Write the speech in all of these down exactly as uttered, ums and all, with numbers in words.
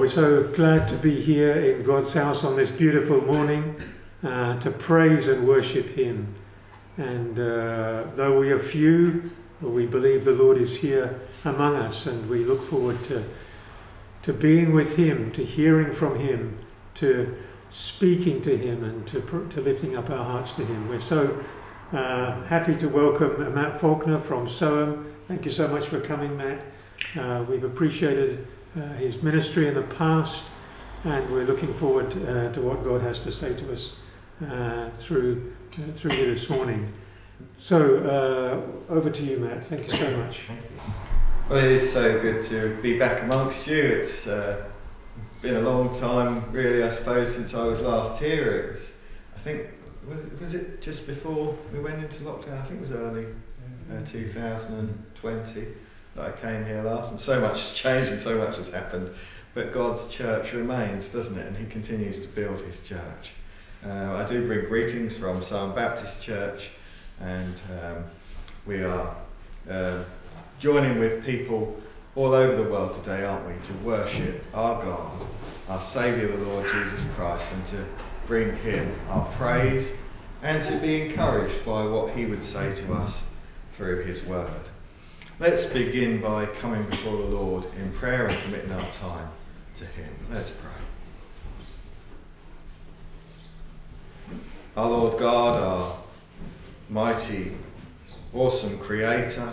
we're so glad to be here in God's house on this beautiful morning uh, to praise and worship Him. And uh, though we are few, we believe the Lord is here among us, and we look forward to to being with Him, to hearing from Him, to speaking to Him, and to to lifting up our hearts to Him. We're so uh, happy to welcome Matt Faulkner from Soham. Thank you so much for coming, Matt. Uh, we've appreciated uh, his ministry in the past, and we're looking forward uh, to what God has to say to us uh, through uh, through you this morning. So uh, over to you, Matt. Thank you so much. Well, it is so good to be back amongst you. It's uh, been a long time, really, I suppose, since I was last here. It was, I think, was it, was it just before we went into lockdown? I think it was early uh, two thousand twenty that I came here last, and so much has changed and so much has happened. But God's church remains, doesn't it? And He continues to build His church. Uh, I do bring greetings from Soham Baptist Church, and um, we are uh, joining with people all over the world today, aren't we, to worship our God, our Saviour, the Lord Jesus Christ, and to bring Him our praise and to be encouraged by what He would say to us through His Word. Let's begin by coming before the Lord in prayer and committing our time to Him. Let's pray. Our Lord God, our mighty, awesome Creator,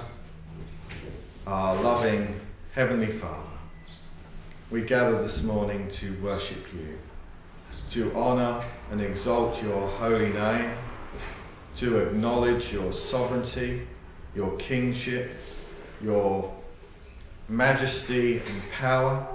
our loving Heavenly Father, we gather this morning to worship You, to honour and exalt Your holy name, to acknowledge Your sovereignty, Your kingship, Your majesty and power,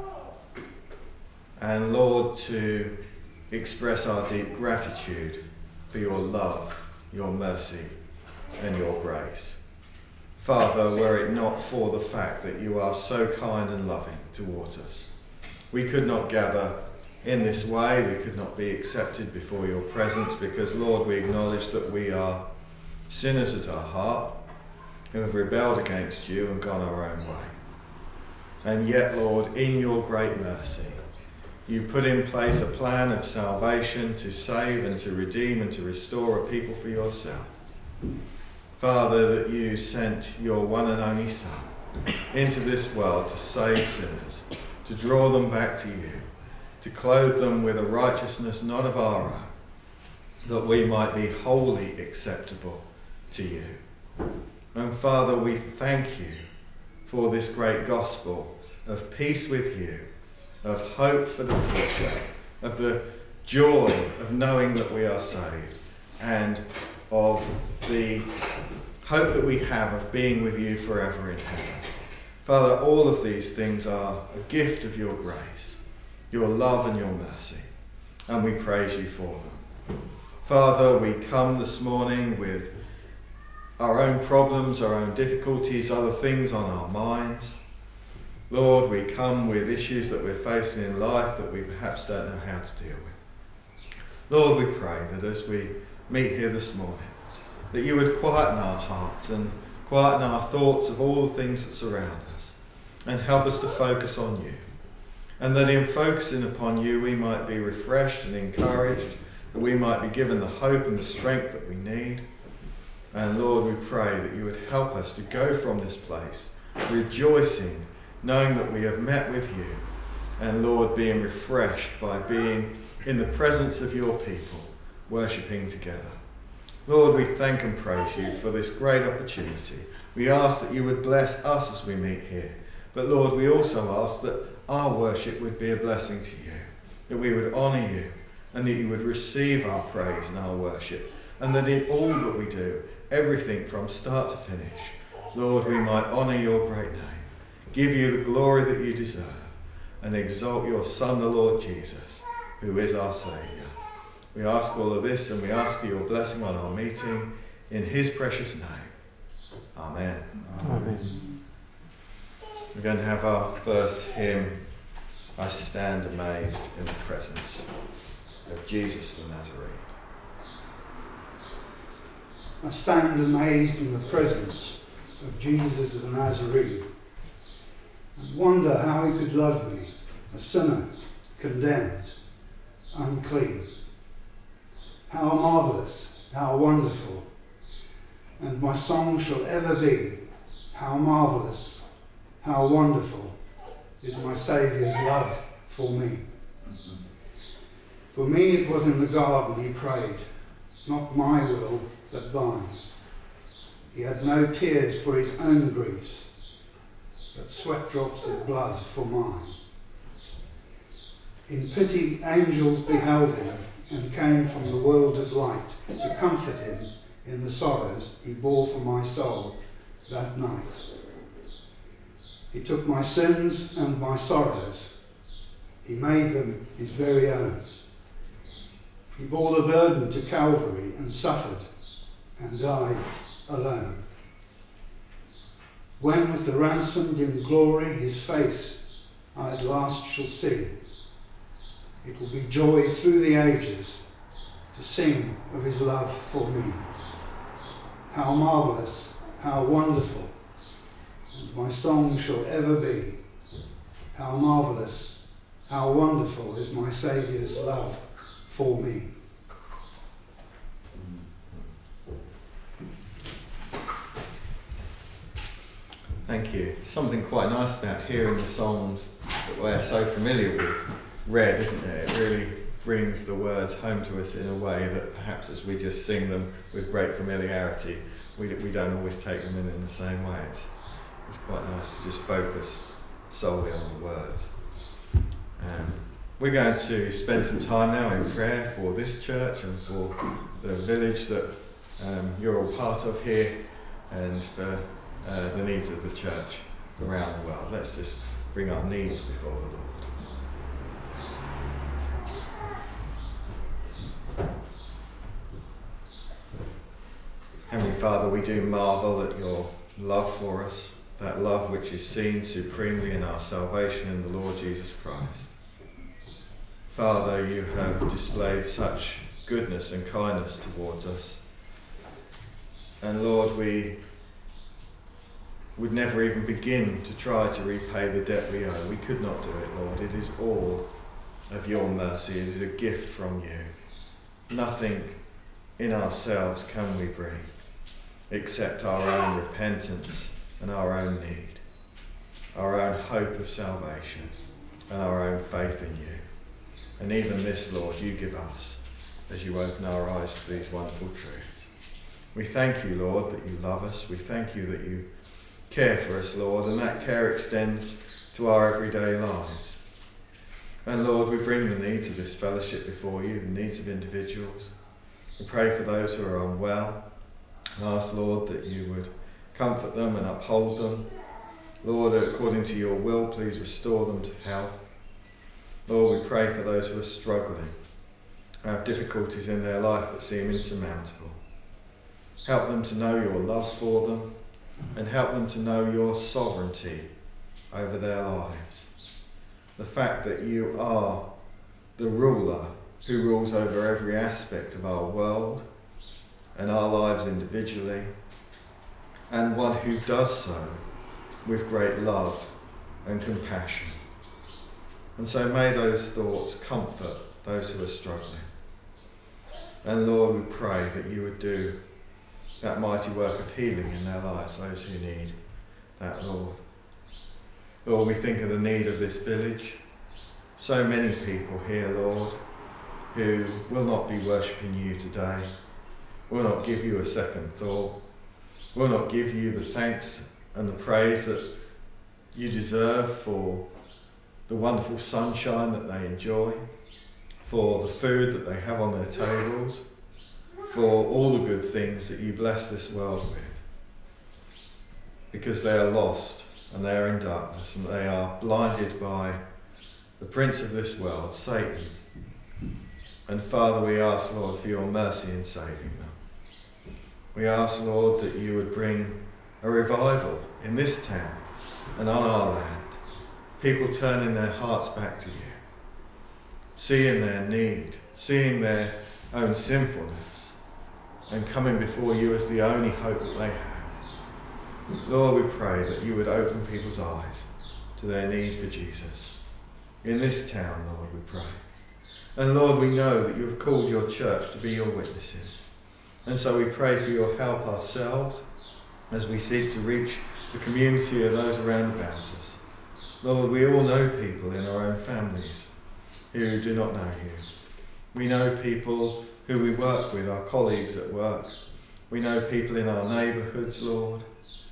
and Lord, to express our deep gratitude for Your love, Your mercy, and Your grace. Father, were it not for the fact that You are so kind and loving towards us, we could not gather in this way, we could not be accepted before Your presence, because, Lord, we acknowledge that we are sinners at our heart, who have rebelled against You and gone our own way. And yet, Lord, in Your great mercy, You put in place a plan of salvation to save and to redeem and to restore a people for Yourself. Father, that You sent Your one and only Son into this world to save sinners, to draw them back to You, to clothe them with a righteousness not of our own, that we might be wholly acceptable to You. And Father, we thank You for this great gospel of peace with You, of hope for the future, of the joy of knowing that we are saved, and of the hope that we have of being with You forever in heaven. Father, all of these things are a gift of Your grace, Your love and Your mercy, and we praise You for them. Father, we come this morning with our own problems, our own difficulties, other things on our minds. Lord, we come with issues that we're facing in life that we perhaps don't know how to deal with. Lord, we pray that as we meet here this morning, that You would quieten our hearts and quieten our thoughts of all the things that surround us, and help us to focus on You. And that in focusing upon You, we might be refreshed and encouraged, that we might be given the hope and the strength that we need. And Lord, we pray that You would help us to go from this place rejoicing, knowing that we have met with You, and Lord, being refreshed by being in the presence of Your people, worshipping together. Lord, we thank and praise You for this great opportunity. We ask that You would bless us as we meet here. But Lord, we also ask that our worship would be a blessing to You, that we would honour You, and that You would receive our praise and our worship, and that in all that we do, everything from start to finish, Lord, we might honour Your great name, give You the glory that You deserve, and exalt Your Son, the Lord Jesus, who is our Saviour. We ask all of this, and we ask for Your blessing on our meeting, in His precious name. Amen. Amen. We're going to have our first hymn, I Stand Amazed in the Presence of Jesus the Nazarene. I stand amazed in the presence of Jesus the Nazarene, and wonder how He could love me, a sinner, condemned, unclean. How marvellous, how wonderful, and my song shall ever be, how marvellous, how wonderful is my Saviour's love for me. For me it was in the garden he prayed, not my will, but thine. He had no tears for his own griefs, but sweat drops of blood for mine. In pity angels beheld him, and came from the world of light to comfort him in the sorrows he bore for my soul that night. He took my sins and my sorrows. He made them his very own. He bore the burden to Calvary and suffered and died alone. When with the ransomed in glory his face I at last shall see, it will be joy through the ages to sing of his love for me. How marvellous, how wonderful, and my song shall ever be. How marvellous, how wonderful is my Saviour's love for me. Thank you. Something quite nice about hearing the songs that we're so familiar with read, isn't it? It really brings the words home to us in a way that perhaps as we just sing them with great familiarity, we, we don't always take them in in the same way. It's, it's quite nice to just focus solely on the words. Um, we're going to spend some time now in prayer for this church and for the village that um, you're all part of here, and for uh, the needs of the church around the world. Let's just bring our needs before the Lord. Heavenly Father, we do marvel at your love for us, that love which is seen supremely in our salvation in the Lord Jesus Christ. Father, you have displayed such goodness and kindness towards us. And Lord, we would never even begin to try to repay the debt we owe. We could not do it, Lord. It is all of your mercy. It is a gift from you. Nothing in ourselves can we bring except our own repentance and our own need, our own hope of salvation and our own faith in you. And even this, Lord, you give us as you open our eyes to these wonderful truths. We thank you, Lord, that you love us. We thank you that you care for us, Lord, and that care extends to our everyday lives. And Lord, we bring the needs of this fellowship before you, the needs of individuals. We pray for those who are unwell and ask, Lord, that you would comfort them and uphold them. Lord, according to your will, please restore them to health. Lord, we pray for those who are struggling, have difficulties in their life that seem insurmountable. Help them to know your love for them and help them to know your sovereignty over their lives. The fact that you are the ruler who rules over every aspect of our world and our lives individually, and one who does so with great love and compassion. And so may those thoughts comfort those who are struggling. And Lord, we pray that you would do that mighty work of healing in their lives, those who need that, Lord. Lord, we think of the need of this village. So many people here, Lord, who will not be worshipping you today, will not give you a second thought, will not give you the thanks and the praise that you deserve for the wonderful sunshine that they enjoy, for the food that they have on their tables, for all the good things that you bless this world with, because they are lost and they are in darkness and they are blinded by the prince of this world, Satan. And Father, we ask, Lord, for your mercy in saving them. We ask, Lord, that you would bring a revival in this town and on our land. People turning their hearts back to you, seeing their need, seeing their own sinfulness, and coming before you as the only hope that they have. Lord, we pray that you would open people's eyes to their need for Jesus. in this town, Lord, we pray. And Lord, we know that you have called your church to be your witnesses. And so we pray for your help ourselves as we seek to reach the community of those around about us. Lord, we all know people in our own families who do not know you. We know people who we work with, our colleagues at work. We know people in our neighbourhoods, Lord.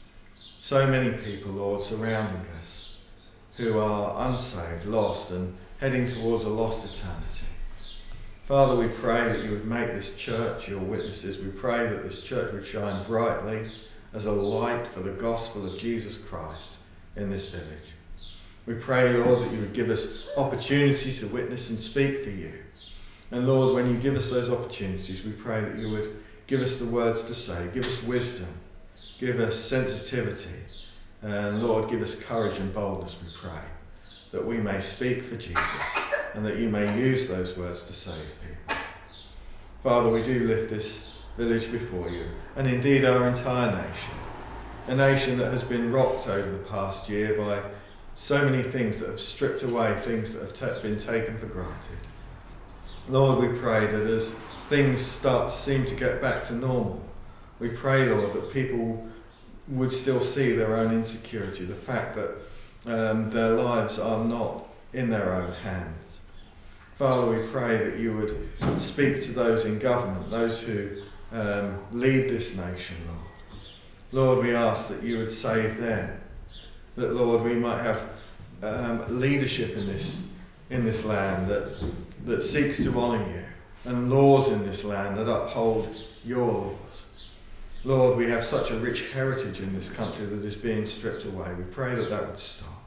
So many people, Lord, surrounding us who are unsaved, lost, and heading towards a lost eternity. Father, we pray that you would make this church your witnesses. We pray that this church would shine brightly as a light for the gospel of Jesus Christ in this village. We pray, Lord, that you would give us opportunities to witness and speak for you. And Lord, when you give us those opportunities, we pray that you would give us the words to say, give us wisdom, give us sensitivity, and Lord, give us courage and boldness, we pray, that we may speak for Jesus and that you may use those words to save people. Father, we do lift this village before you, and indeed our entire nation, a nation that has been rocked over the past year by so many things that have stripped away things that have t- been taken for granted. Lord, we pray that as things start to seem to get back to normal, we pray, Lord, that people would still see their own insecurity, the fact that um, their lives are not in their own hands. Father, we pray that you would speak to those in government, those who um, lead this nation, Lord. Lord, we ask that you would save them, that, Lord, we might have um, leadership in this in this land that that seeks to honour you, and laws in this land that uphold your laws. Lord, we have such a rich heritage in this country that is being stripped away. We pray that that would stop.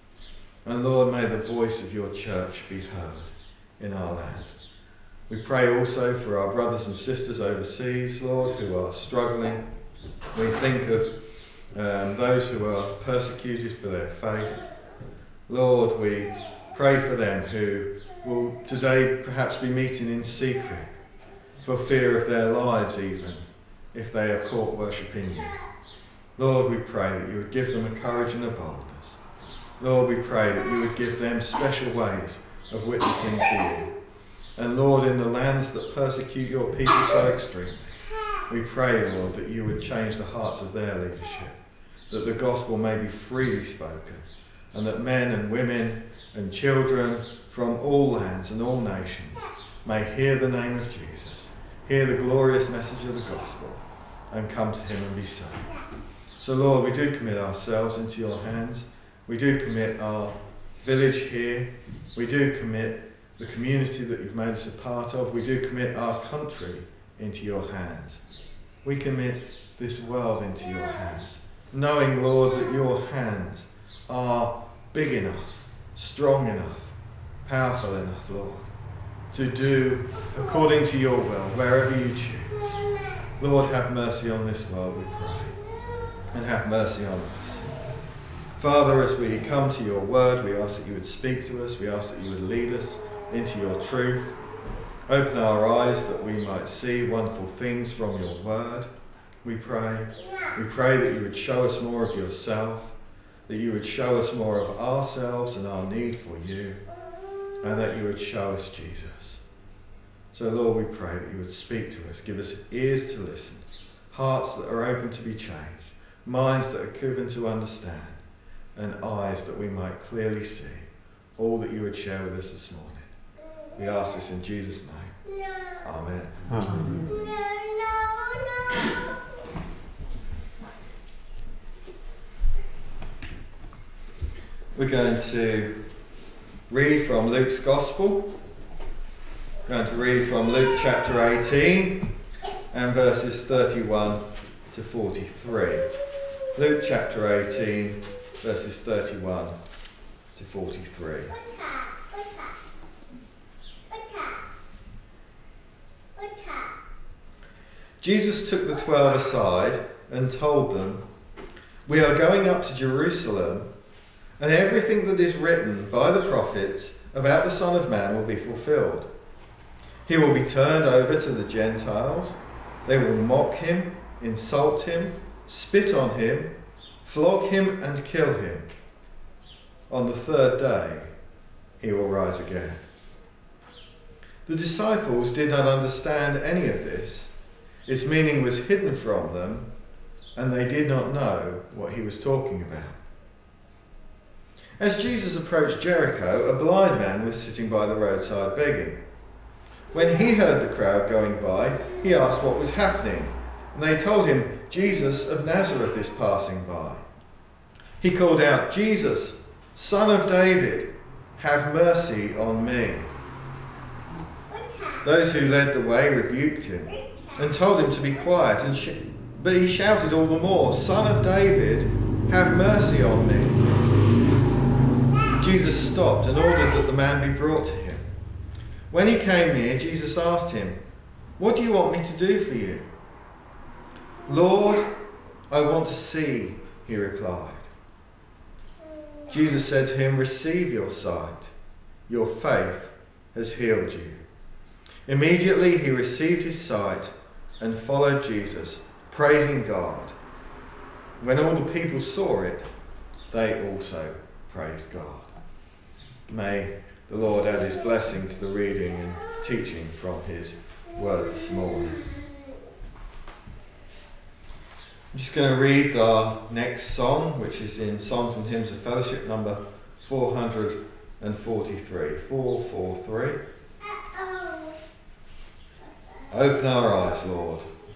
And Lord, may the voice of your church be heard in our land. We pray also for our brothers and sisters overseas, Lord, who are struggling. We think of um, those who are persecuted for their faith. Lord, we pray for them who will today perhaps be meeting in secret for fear of their lives even, if they are caught worshipping you. Lord, we pray that you would give them a courage and a boldness. Lord, we pray that you would give them special ways of witnessing to you. And Lord, in the lands that persecute your people so extremely, we pray, Lord, that you would change the hearts of their leadership, that the gospel may be freely spoken, and that men and women and children from all lands and all nations may hear the name of Jesus, hear the glorious message of the gospel, and come to him and be saved. So Lord, we do commit ourselves into your hands. We do commit our village here. We do commit the community that you've made us a part of. We do commit our country into your hands. We commit this world into your hands, knowing, Lord, that your hands are big enough, strong enough, powerful enough, Lord, to do according to your will, wherever you choose. Lord, have mercy on this world, we pray, and have mercy on us. Father, as we come to your word, we ask that you would speak to us. We ask that you would lead us into your truth. Open our eyes that we might see wonderful things from your word, we pray. We pray that you would show us more of yourself, that you would show us more of ourselves and our need for you, and that you would show us Jesus. So Lord, we pray that you would speak to us, give us ears to listen, hearts that are open to be changed, minds that are given to understand, and eyes that we might clearly see all that you would share with us this morning. We ask this in Jesus' name. Amen. Amen. We're going to read from Luke's Gospel. We're going to read from Luke chapter eighteen and verses thirty-one to forty-three. Luke chapter eighteen, verses thirty-one to forty-three. Jesus took the twelve aside and told them, "We are going up to Jerusalem, and everything that is written by the prophets about the Son of Man will be fulfilled. He will be turned over to the Gentiles. They will mock him, insult him, spit on him, flog him and kill him. On the third day, he will rise again. The disciples did not understand any of this. Its meaning was hidden from them, and they did not know what he was talking about. As Jesus approached Jericho, a blind man was sitting by the roadside begging. When he heard the crowd going by, he asked what was happening, and they told him, "Jesus of Nazareth is passing by." He called out, "Jesus, Son of David, have mercy on me." Those who led the way rebuked him and told him to be quiet, and sh- but he shouted all the more, "Son of David, have mercy on me." Jesus stopped and ordered that the man be brought to him. When he came near, Jesus asked him, "What do you want me to do for you?" "Lord, I want to see," he replied. Jesus said to him, "Receive your sight. Your faith has healed you." Immediately he received his sight and followed Jesus, praising God. When all the people saw it, they also praised God. May the Lord add his blessing to the reading and teaching from his word this morning. I'm just going to read our next song, which is in Songs and Hymns of Fellowship, number four hundred forty-three. four forty-three. Open our eyes, Lord.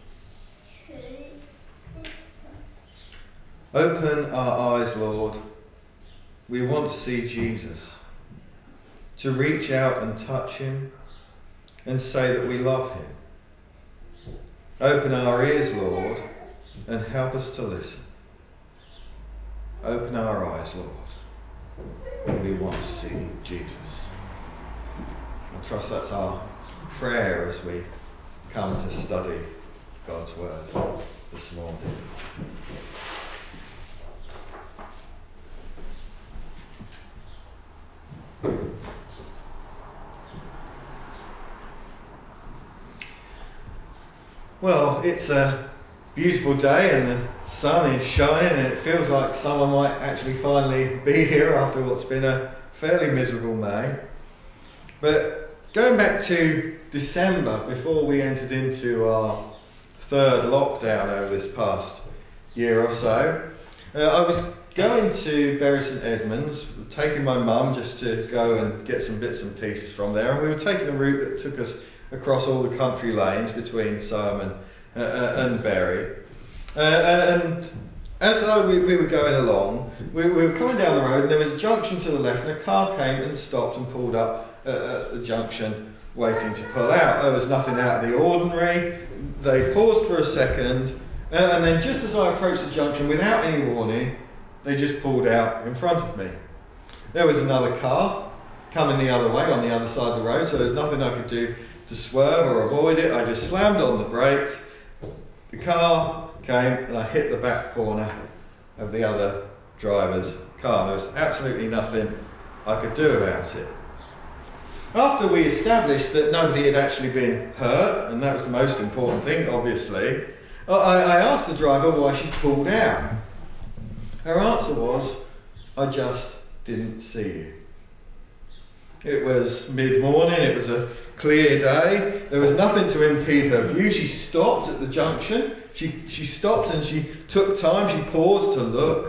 Open our eyes, Lord. We want to see Jesus, to reach out and touch him and say that we love him. Open our ears, Lord, and help us to listen. Open our eyes, Lord. We want to see Jesus. I trust that's our prayer as we come to study God's word this morning. Well, it's a beautiful day and the sun is shining and it feels like summer might actually finally be here after what's been a fairly miserable May. But going back to December, before we entered into our third lockdown over this past year or so, uh, I was going to Bury St Edmunds, taking my mum just to go and get some bits and pieces from there, and we were taking a route that took us across all the country lanes between Soham and, uh, and Bury. Uh, and as I, we, we were going along, we, we were coming down the road and there was a junction to the left and a car came and stopped and pulled up uh, at the junction waiting to pull out. There was nothing out of the ordinary. They paused for a second uh, and then just as I approached the junction, without any warning, they just pulled out in front of me. There was another car coming the other way on the other side of the road, so there was nothing I could do to swerve or avoid it. I just slammed on the brakes. The car came and I hit the back corner of the other driver's car. There was absolutely nothing I could do about it. After we established that nobody had actually been hurt, and that was the most important thing, obviously, I, I asked the driver why she pulled out. Her answer was, "I just didn't see you." It was mid-morning, it was a clear day, there was nothing to impede her view. She stopped at the junction, she, she stopped and she took time, she paused to look,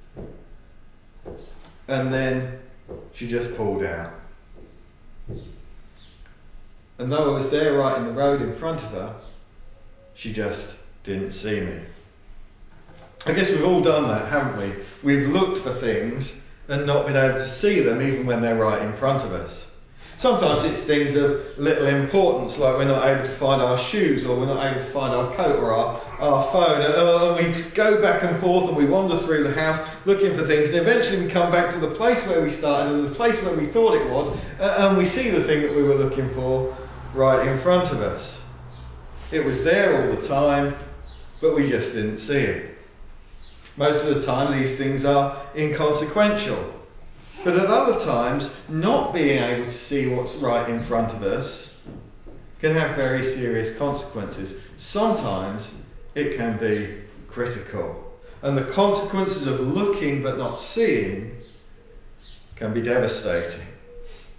and then she just pulled out. And though I was there right in the road in front of her, she just didn't see me. I guess we've all done that, haven't we? We've looked for things and not been able to see them even when they're right in front of us. Sometimes it's things of little importance, like we're not able to find our shoes or we're not able to find our coat or our, our phone, and we go back and forth and we wander through the house looking for things, and eventually we come back to the place where we started and the place where we thought it was, and we see the thing that we were looking for right in front of us. It was there all the time, but we just didn't see it. Most of the time these things are inconsequential. But at other times, not being able to see what's right in front of us can have very serious consequences. Sometimes it can be critical. And the consequences of looking but not seeing can be devastating.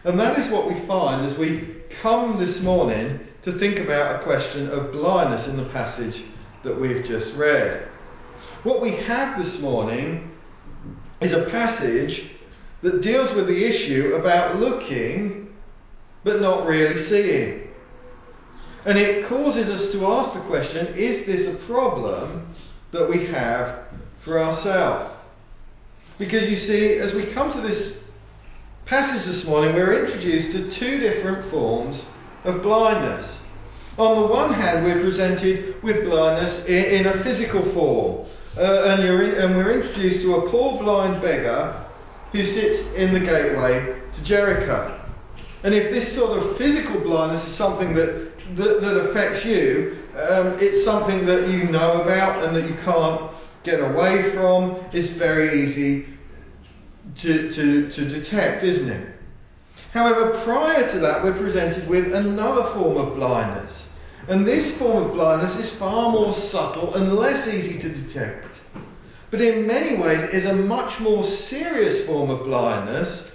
And that is what we find as we come this morning to think about a question of blindness in the passage that we've just read. What we have this morning is a passage that deals with the issue about looking but not really seeing. And it causes us to ask the question, is this a problem that we have for ourselves? Because you see, as we come to this passage this morning, we're introduced to two different forms of blindness. On the one hand, we're presented with blindness in, in a physical form. Uh, and, you're in, and we're introduced to a poor blind beggar who sits in the gateway to Jericho. And if this sort of physical blindness is something that, that, that affects you, um, it's something that you know about and that you can't get away from, it's very easy to, to, to detect, isn't it? However, prior to that, we're presented with another form of blindness. And this form of blindness is far more subtle and less easy to detect. But in many ways is a much more serious form of blindness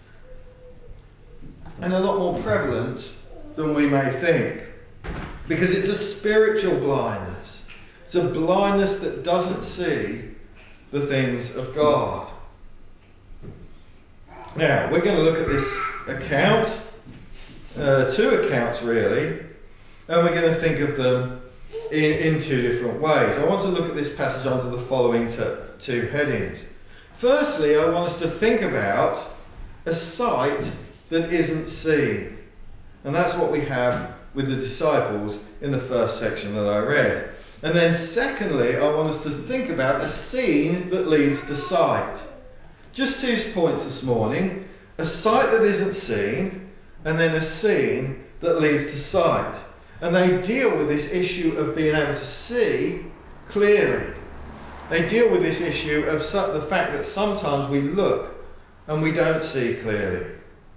and a lot more prevalent than we may think. Because it's a spiritual blindness. It's a blindness that doesn't see the things of God. Now, we're going to look at this account, uh, two accounts really, and we're going to think of them in, in two different ways. I want to look at this passage under the following t- two headings. Firstly, I want us to think about a sight that isn't seen. And that's what we have with the disciples in the first section that I read. And then secondly, I want us to think about a scene that leads to sight. Just two points this morning. A sight that isn't seen, and then a scene that leads to sight. And they deal with this issue of being able to see clearly. They deal with this issue of the fact that sometimes we look and we don't see clearly.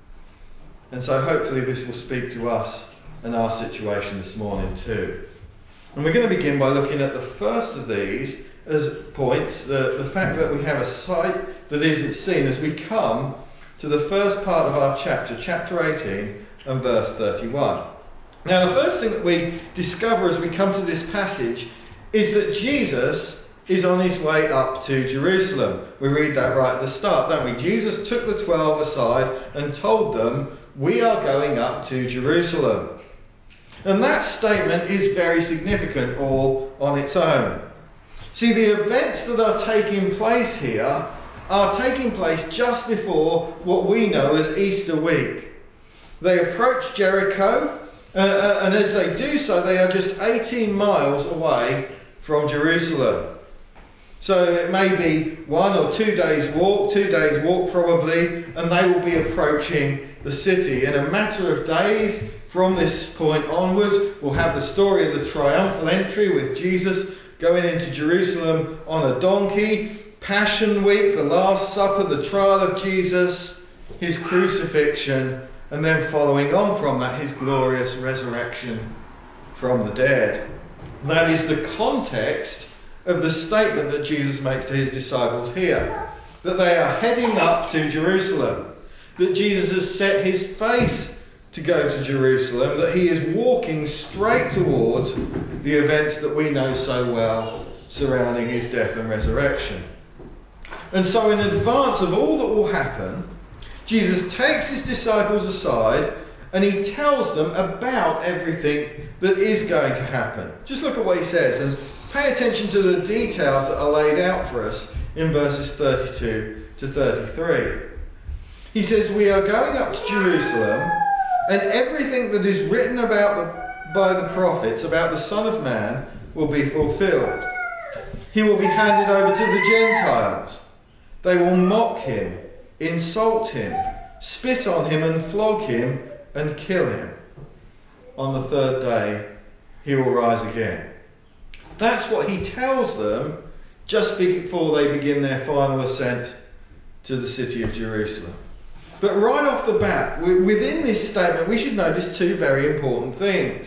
And so hopefully this will speak to us and our situation this morning too. And we're going to begin by looking at the first of these as points, the, the fact that we have a sight that isn't seen, as we come to the first part of our chapter, chapter eighteen and verse thirty-one. Now the first thing that we discover as we come to this passage is that Jesus is on his way up to Jerusalem. We read that right at the start, don't we? Jesus took the twelve aside and told them, "We are going up to Jerusalem." And that statement is very significant all on its own. See, the events that are taking place here are taking place just before what we know as Easter week. They approach Jericho, uh, uh, and as they do so, they are just eighteen miles away from Jerusalem. So it may be one or two days walk, two days walk probably, and they will be approaching the city. In a matter of days from this point onwards, we'll have the story of the triumphal entry with Jesus going into Jerusalem on a donkey, Passion Week, the Last Supper, the trial of Jesus, his crucifixion, and then following on from that, his glorious resurrection from the dead. That is the context of the statement that Jesus makes to his disciples here, that they are heading up to Jerusalem, that Jesus has set his face to go to Jerusalem, that he is walking straight towards the events that we know so well surrounding his death and resurrection. And so in advance of all that will happen, Jesus takes his disciples aside and he tells them about everything that is going to happen. Just look at what he says and pay attention to the details that are laid out for us in verses thirty-two to thirty-three. He says, "We are going up to Jerusalem, and everything that is written about the, by the prophets about the Son of Man will be fulfilled. He will be handed over to the Gentiles. They will mock him, insult him, spit on him and flog him and kill him. On the third day he will rise again." That's what he tells them just before they begin their final ascent to the city of Jerusalem. But right off the bat, within this statement, we should notice two very important things.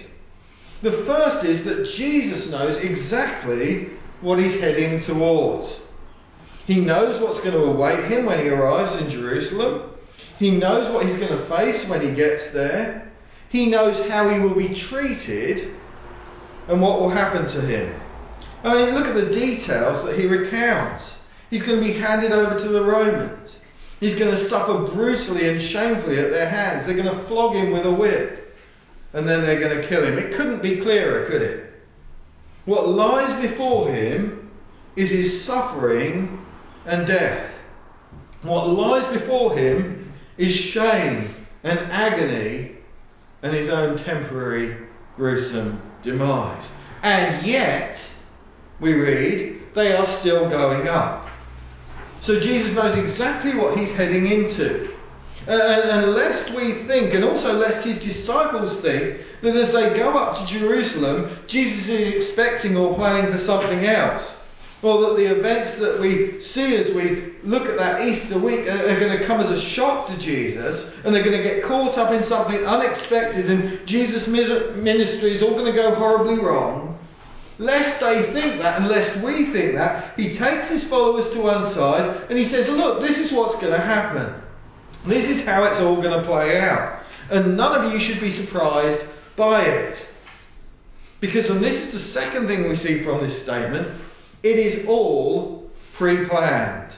The first is that Jesus knows exactly what he's heading towards. He knows what's going to await him when he arrives in Jerusalem. He knows what he's going to face when he gets there. He knows how he will be treated and what will happen to him. I mean, look at the details that he recounts. He's going to be handed over to the Romans. He's going to suffer brutally and shamefully at their hands. They're going to flog him with a whip. And then they're going to kill him. It couldn't be clearer, could it? What lies before him is his suffering and death. What lies before him is shame and agony and his own temporary gruesome demise. And yet, we read, they are still going up. So Jesus knows exactly what he's heading into. Uh, and, and lest we think, and also lest his disciples think, that as they go up to Jerusalem, Jesus is expecting or planning for something else. Or that the events that we see as we look at that Easter week are, are going to come as a shock to Jesus, and they're going to get caught up in something unexpected, and Jesus' ministry is all going to go horribly wrong. Lest they think that, and lest we think that, he takes his followers to one side and he says, look, this is what's going to happen. This is how it's all going to play out. And none of you should be surprised by it. Because, and this is the second thing we see from this statement, it is all pre-planned.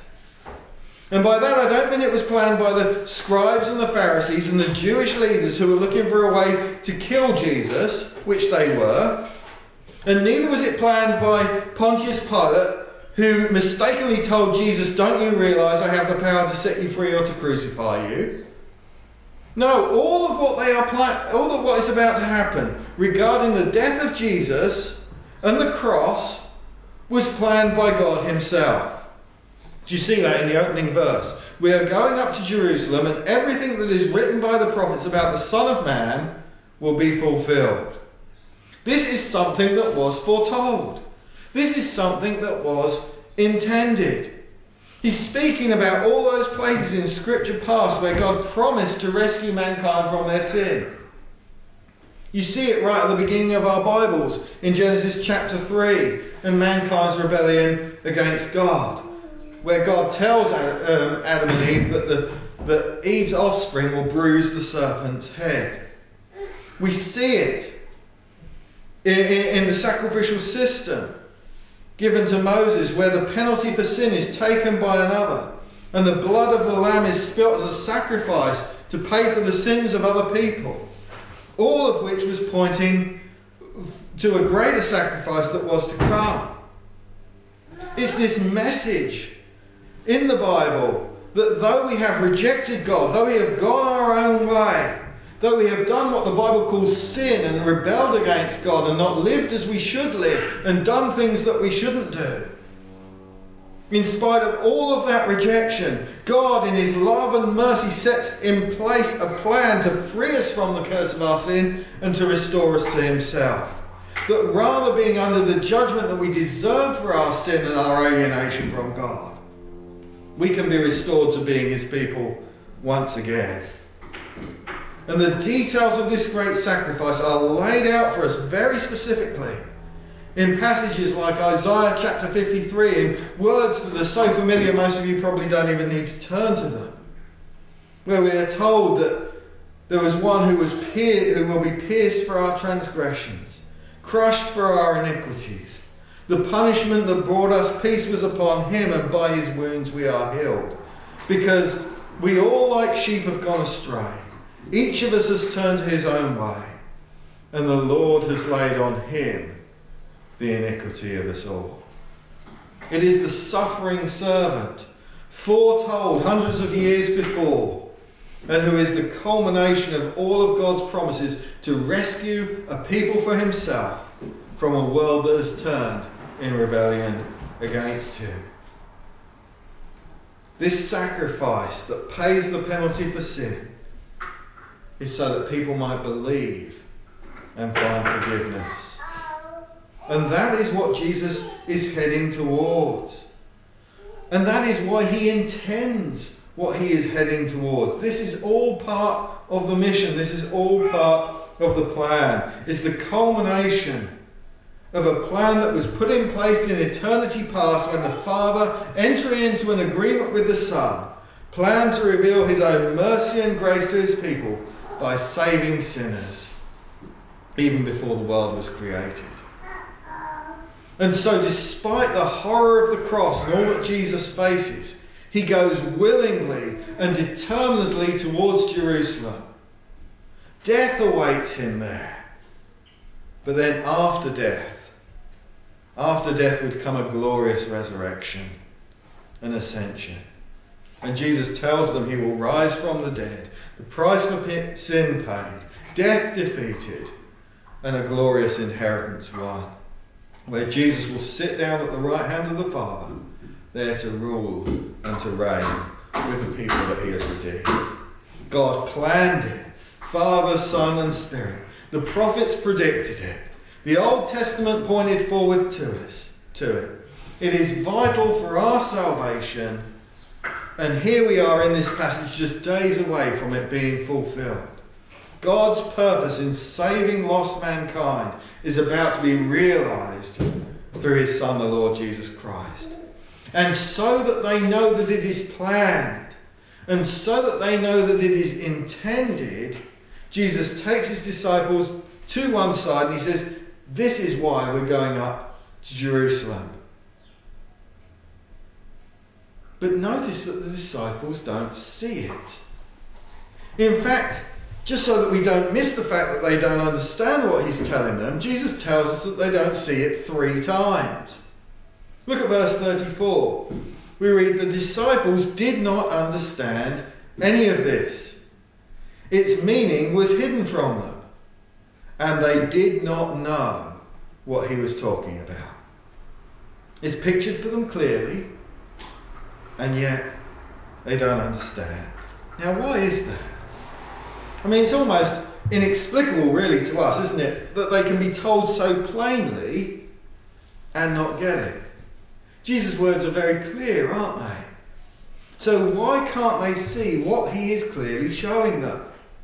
And by that I don't mean it was planned by the scribes and the Pharisees and the Jewish leaders who were looking for a way to kill Jesus, which they were. And neither was it planned by Pontius Pilate, who mistakenly told Jesus, don't you realise I have the power to set you free or to crucify you? No, all of what they are pla- all of what is about to happen regarding the death of Jesus and the cross was planned by God himself. Do you see that in the opening verse? We are going up to Jerusalem, and everything that is written by the prophets about the Son of Man will be fulfilled. This is something that was foretold. This is something that was intended. He's speaking about all those places in Scripture past where God promised to rescue mankind from their sin. You see it right at the beginning of our Bibles in Genesis chapter three and mankind's rebellion against God, where God tells Adam and Eve that, the, that Eve's offspring will bruise the serpent's head. We see it in, in, in the sacrificial system given to Moses, where the penalty for sin is taken by another, and the blood of the lamb is spilt as a sacrifice to pay for the sins of other people. All of which was pointing to a greater sacrifice that was to come. It's this message in the Bible that though we have rejected God, though we have gone our own way, though we have done what the Bible calls sin and rebelled against God and not lived as we should live and done things that we shouldn't do, in spite of all of that rejection, God in his love and mercy sets in place a plan to free us from the curse of our sin and to restore us to himself. That rather being under the judgment that we deserve for our sin and our alienation from God, we can be restored to being his people once again. And the details of this great sacrifice are laid out for us very specifically in passages like Isaiah chapter fifty-three, in words that are so familiar most of you probably don't even need to turn to them, where we are told that there was one who was pier- who will be pierced for our transgressions, crushed for our iniquities. The punishment that brought us peace was upon him, and by his wounds we are healed. Because we all like sheep have gone astray. Each of us has turned to his own way, and the Lord has laid on him the iniquity of us all. It is the suffering servant, foretold hundreds of years before, and who is the culmination of all of God's promises to rescue a people for himself from a world that has turned in rebellion against him. This sacrifice that pays the penalty for sin is so that people might believe and find forgiveness. And that is what Jesus is heading towards. And that is why he intends what he is heading towards. This is all part of the mission. This is all part of the plan. It's the culmination of a plan that was put in place in eternity past when the Father, entering into an agreement with the Son, planned to reveal his own mercy and grace to his people by saving sinners, even before the world was created. And so despite the horror of the cross and all that Jesus faces, he goes willingly and determinedly towards Jerusalem. Death awaits him there. But then after death, after death would come a glorious resurrection, an ascension. And Jesus tells them he will rise from the dead, the price for sin paid, death defeated, and a glorious inheritance won, where Jesus will sit down at the right hand of the Father, there to rule and to reign with the people that he has redeemed. God planned it. Father, Son and Spirit. The prophets predicted it. The Old Testament pointed forward to us, to it. It is vital for our salvation. And here we are in this passage just days away from it being fulfilled. God's purpose in saving lost mankind is about to be realised through his Son, the Lord Jesus Christ. And so that they know that it is planned, and so that they know that it is intended, Jesus takes his disciples to one side and he says, this is why we're going up to Jerusalem. But notice that the disciples don't see it. In fact, just so that we don't miss the fact that they don't understand what he's telling them, Jesus tells us that they don't see it three times. Look at verse thirty-four. We read, the disciples did not understand any of this. Its meaning was hidden from them, and they did not know what he was talking about. It's pictured for them clearly, and yet they don't understand. Now, why is that? I mean, it's almost inexplicable really to us, isn't it, that they can be told so plainly and not get it. Jesus' words are very clear, aren't they? So why can't they see what he is clearly showing them?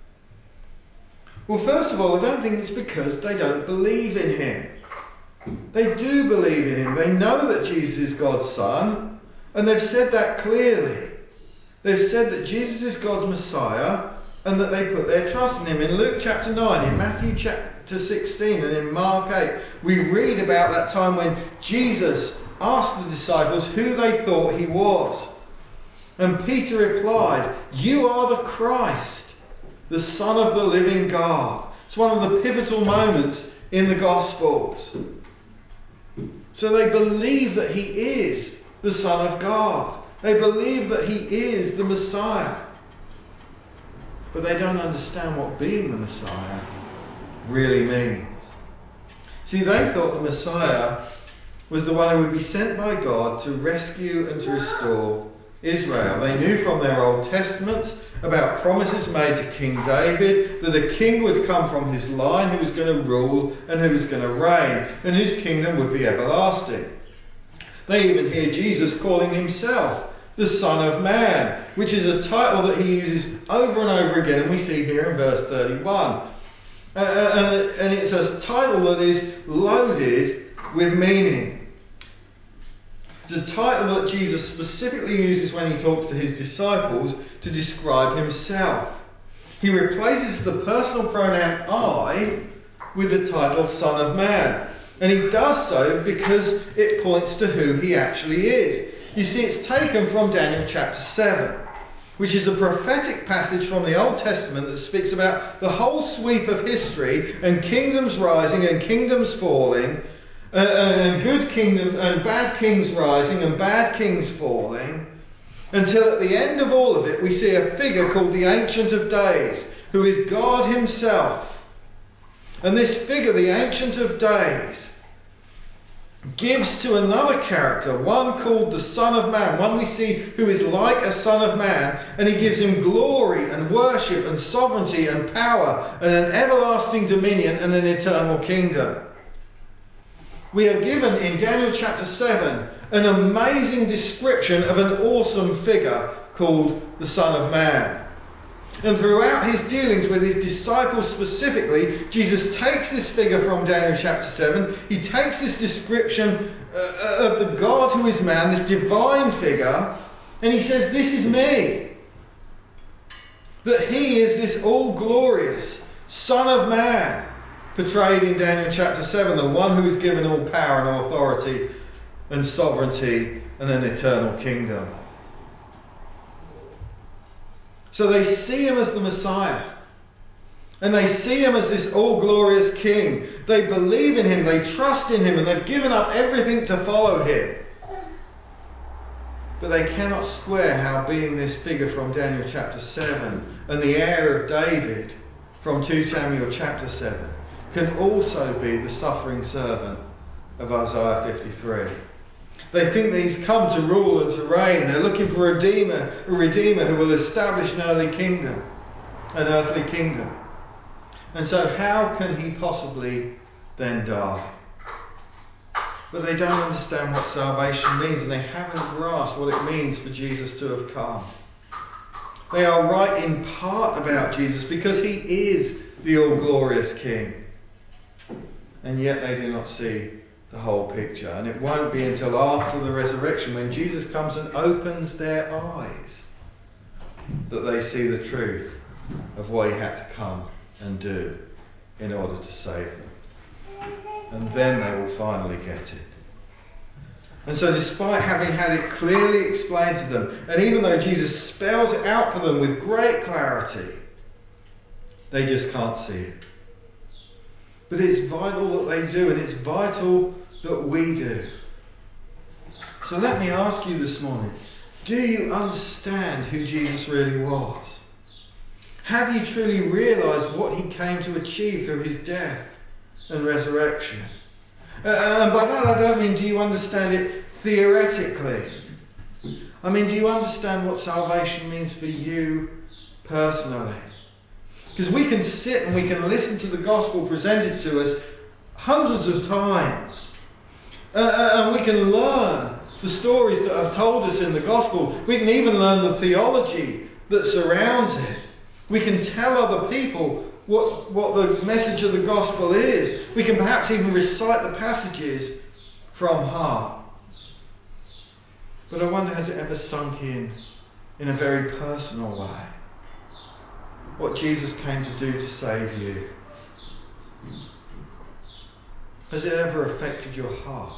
Well, first of all, I don't think it's because they don't believe in him. They do believe in him. They know that Jesus is God's Son, and they've said that clearly. They've said that Jesus is God's Messiah, and that they put their trust in him. In Luke chapter nine, in Matthew chapter sixteen, and in Mark eight, we read about that time when Jesus asked the disciples who they thought he was. And Peter replied, you are the Christ, the Son of the living God. It's one of the pivotal moments in the Gospels. So they believe that he is the Son of God. They believe that he is the Messiah. But they don't understand what being the Messiah really means. See, they thought the Messiah was the one who would be sent by God to rescue and to restore Israel. They knew from their Old Testaments about promises made to King David that a king would come from his line who was going to rule and who was going to reign and whose kingdom would be everlasting. They even hear Jesus calling himself the Son of Man, which is a title that he uses over and over again, and we see here in verse thirty-one. Uh, and, and it's a title that is loaded with meaning. It's a title that Jesus specifically uses when he talks to his disciples to describe himself. He replaces the personal pronoun I with the title Son of Man. And he does so because it points to who he actually is. You see, it's taken from Daniel chapter seven, which is a prophetic passage from the Old Testament that speaks about the whole sweep of history and kingdoms rising and kingdoms falling, uh, and good kingdom and bad kings rising and bad kings falling, until at the end of all of it we see a figure called the Ancient of Days, who is God himself. And this figure, the Ancient of Days, gives to another character, one called the Son of Man, one we see who is like a Son of Man, and he gives him glory and worship and sovereignty and power and an everlasting dominion and an eternal kingdom. We are given in Daniel chapter seven an amazing description of an awesome figure called the Son of Man. And throughout his dealings with his disciples specifically, Jesus takes this figure from Daniel chapter seven. He takes this description uh, of the God who is man, this divine figure, and he says, this is me. That he is this all-glorious Son of Man, portrayed in Daniel chapter seven, the one who is given all power and authority and sovereignty and an eternal kingdom. So they see him as the Messiah. And they see him as this all-glorious King. They believe in him, they trust in him, and they've given up everything to follow him. But they cannot square how being this figure from Daniel chapter seven and the heir of David from two Samuel chapter seven can also be the suffering servant of Isaiah fifty-three. They think that he's come to rule and to reign. They're looking for a redeemer, a redeemer who will establish an earthly kingdom, an earthly kingdom. And so how can he possibly then die? But they don't understand what salvation means, and they haven't grasped what it means for Jesus to have come. They are right in part about Jesus because he is the all-glorious King. And yet they do not see the whole picture. And it won't be until after the resurrection, when Jesus comes and opens their eyes, that they see the truth of what he had to come and do in order to save them. And then they will finally get it. And so despite having had it clearly explained to them, and even though Jesus spells it out for them with great clarity, they just can't see it. But it's vital that they do, and it's vital that we do. So let me ask you this morning, do you understand who Jesus really was? Have you truly realised what he came to achieve through his death and resurrection? Uh, and by that I don't mean do you understand it theoretically. I mean, do you understand what salvation means for you personally? Because we can sit and we can listen to the gospel presented to us hundreds of times. Uh, and we can learn the stories that are told us in the gospel. We can even learn the theology that surrounds it. We can tell other people what, what the message of the gospel is. We can perhaps even recite the passages from heart. But I wonder, has it ever sunk in in a very personal way? What Jesus came to do to save you. Has it ever affected your heart?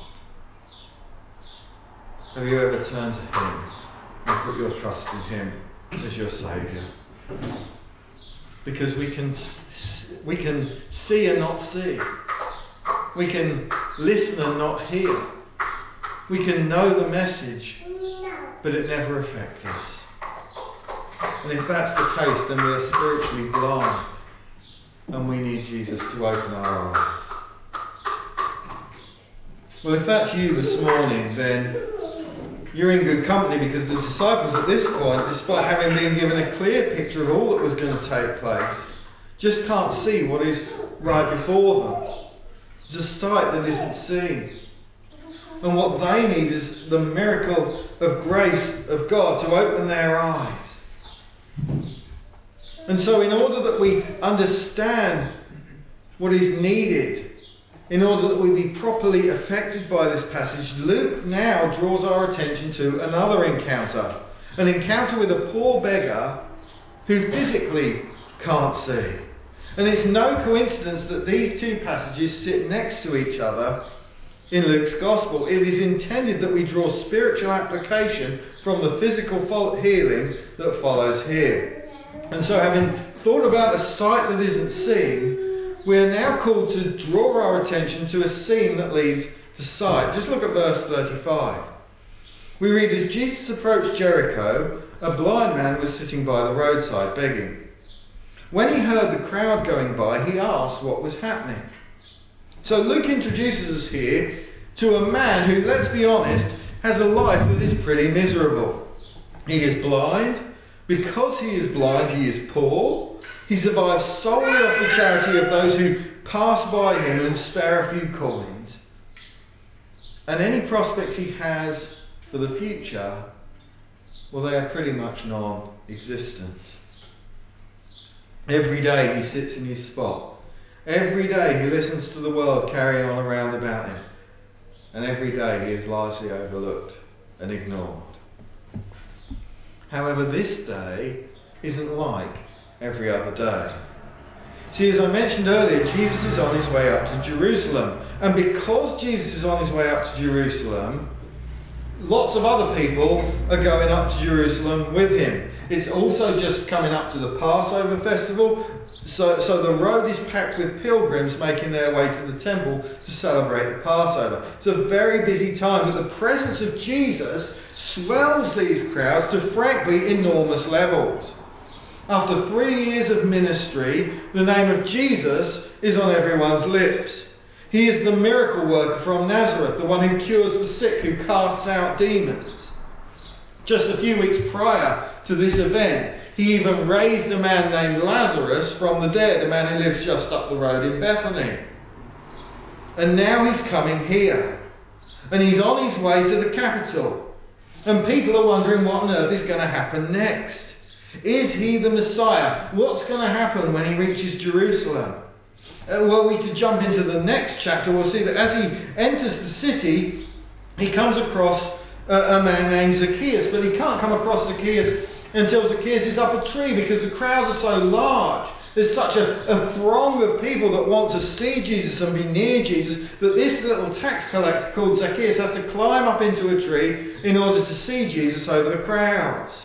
Have you ever turned to him and put your trust in him as your Saviour? Because we can we can see and not see. We can listen and not hear. We can know the message, but it never affects us. And if that's the case, then we are spiritually blind, and we need Jesus to open our eyes. Well, if that's you this morning, then you're in good company, because the disciples at this point, despite having been given a clear picture of all that was going to take place, just can't see what is right before them. It's a sight that isn't seen. And what they need is the miracle of grace of God to open their eyes. And so in order that we understand what is needed, in order that we be properly affected by this passage, Luke now draws our attention to another encounter. An encounter with a poor beggar who physically can't see. And it's no coincidence that these two passages sit next to each other in Luke's Gospel. It is intended that we draw spiritual application from the physical healing that follows here. And so, having thought about a sight that isn't seen, we are now called to draw our attention to a scene that leads to sight. Just look at verse thirty-five. We read, as Jesus approached Jericho, a blind man was sitting by the roadside begging. When he heard the crowd going by, he asked what was happening. So Luke introduces us here to a man who, let's be honest, has a life that is pretty miserable. He is blind. Because he is blind, he is poor. He survives solely off the charity of those who pass by him and spare a few coins. And any prospects he has for the future, well, they are pretty much non-existent. Every day he sits in his spot. Every day he listens to the world carrying on around about him. And every day he is largely overlooked and ignored. However, this day isn't like every other day. See, as I mentioned earlier, Jesus is on his way up to Jerusalem. And because Jesus is on his way up to Jerusalem, lots of other people are going up to Jerusalem with him. It's also just coming up to the Passover festival. So, so the road is packed with pilgrims making their way to the temple to celebrate the Passover. It's a very busy time, but the presence of Jesus swells these crowds to frankly enormous levels. After three years of ministry, the name of Jesus is on everyone's lips. He is the miracle worker from Nazareth, the one who cures the sick, who casts out demons. Just a few weeks prior to this event, he even raised a man named Lazarus from the dead, a man who lives just up the road in Bethany. And now he's coming here. And he's on his way to the capital. And people are wondering what on earth is going to happen next. Is he the Messiah? What's going to happen when he reaches Jerusalem? Uh, well, we could jump into the next chapter. We'll see that as he enters the city, he comes across a, a man named Zacchaeus. But he can't come across Zacchaeus until Zacchaeus is up a tree, because the crowds are so large. There's such a, a throng of people that want to see Jesus and be near Jesus, that this little tax collector called Zacchaeus has to climb up into a tree in order to see Jesus over the crowds.